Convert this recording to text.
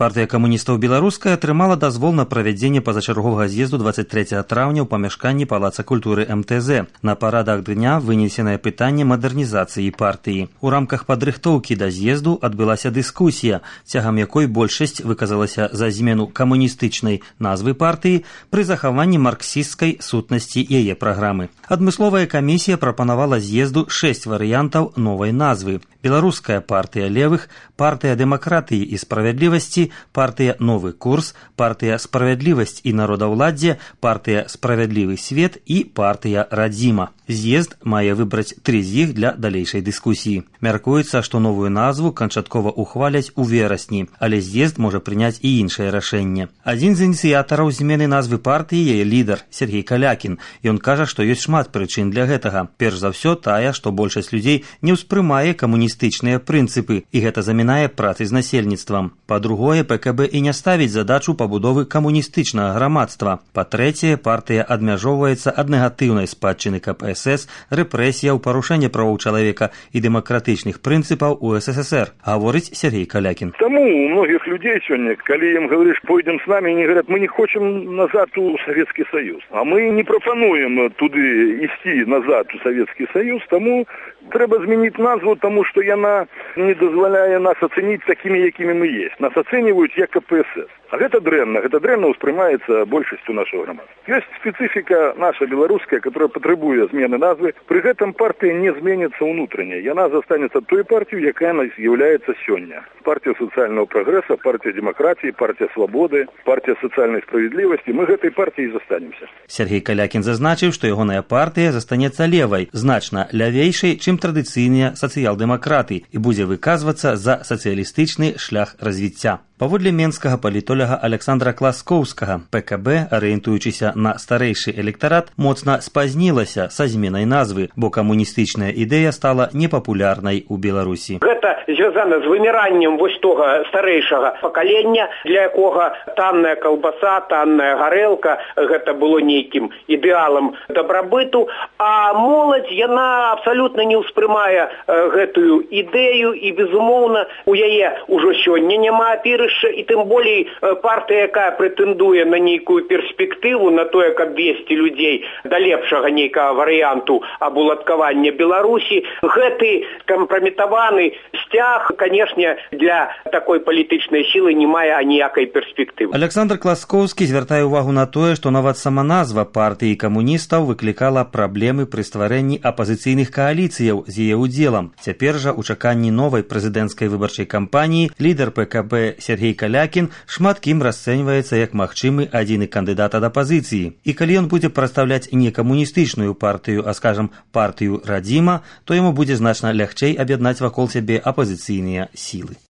Партыя камуністаў беларуская атрымала дазвол на правядзенне пазачарговага з'езду 23 траўня ў памяшканні Палаца культуры МТЗ. На парадах дня вынесенае пытанне мадэрнізацыі партыі. У рамках падрыхтоўкі да з'езду адбылася дыскусія, цягам якой большасць выказалася за змену камуністычнай назвы партыі пры захаванні марксісцкай сутнасці яе праграмы. Адмысловая камісія прапанавала з'езду 6 варыянтаў новай назвы. Беларуская партыя левых, партыя дэмакратыі і справядлівасці, партыя новы курс, партыя справядлівасць і народаўладдзе, партыя справядлівы свет і партыя радзіма. З'езд мае выбраць 3 з іх для далейшай дыскусіі. Мяркуецца, што новую назву канчаткова ухваляць у верасні, але з'езд можа прыняць і іншае рашэнне. Адзін з ініцыятараў змены назвы партыі яе лідар Сергей Калякін. Ён кажа, што ёсць шмат прычын для гэтага. Перш за ўсё тая, што большасць людзей не ўспрымае камуністычныя прынцыпы, і гэта замінае працы з насельніцтвам. Па-другое, ПКБ і не ставіць задачу пабудовы камуністычнага грамадства. Па-трэцяе, партыя адмяжоўваецца ад негатыўнай спадчыны КПСС, рэпрэсіяў, парушэння правоў чалавека і дэмакратычных прынцыпаў у СССР, гаворыць Сергей Калякін. Таму у многіх людзей сёння, калі ім говориш, пойдем с нами, они говорят, мы не хочем назад у Советский Союз. А мы не прапануем туды ісці назад у Советский Союз, таму трэба змяніць назву, таму што яна не дазваляе нас ацэніць такімі, якімі мы есть. Нас ацэньваюць як КПСС. А гэта дрэнна ўспрымаецца большасцю нашего грамадства. Ёсць спецыфіка наша беларуская, которая патрабуе змены назвы. Пры гэтым партыя не зменіцца ўнутрання. Яна застанецца той партыю, якая она з'яўляецца сёння. Партия социального прогресса, партия демократии, партия свободы, партия социальной справедливости. Мы гэтай партией застанемся. Сергей Калякін зазначыў, што ягоная партыя застанецца левай, значна лявейшай, чым традыцыйныя сацыял-дэмакраты і будзе выказвацца за сацыялістычны шлях развіцця. Паводле менскага палітолага Александра Класкоўскага, ПКБ, арыентуючыся на старэйшы электарат, моцна спазнілася са зменай назвы, бо камуністычная ідэя стала непапулярнай у Беларусі. Гэта звязана з выміраннем вось тога старэйшага пакалення, для якога танная каўбаса, танная гарэлка, гэта было нейкім ідэалам дабрабыту, а моладзь, яна абсалютна не ўспрымае гэтую ідэю і, безумоўна, у яе ўжо сёння няма апірышча, і тым болей партыя, якая прэтэндуе на нейкую перспектыву, на тое, каб весці людзей да лепшага нейкага варыянту абуладкавання Беларусі, гэты кампраметаваны сцяг, канешне, для такой палітычнай сілы не мае аніякай перспектывы. Александр Класкоўскі звяртае ўвагу на тое, што нават сама назва партыі камуністаў выклікала праблемы пры стварэнні апазіцыйных кааліцыяў з яе ўдзелам. Цяпер жа, у чаканні новай прэзідэнцкай выбарчай кампаніі, лідар ПКБ Сергей Калякін шмат кім расцэньваецца як магчымы адзіны кандыдат ад апазіцыі. І калі ён будзе прадстаўляць не камуністычную партыю, а, скажам, партыю радзіма, то яму будзе значна лягчэй аб'яднаць вакол сябе апазіцыйныя сілы.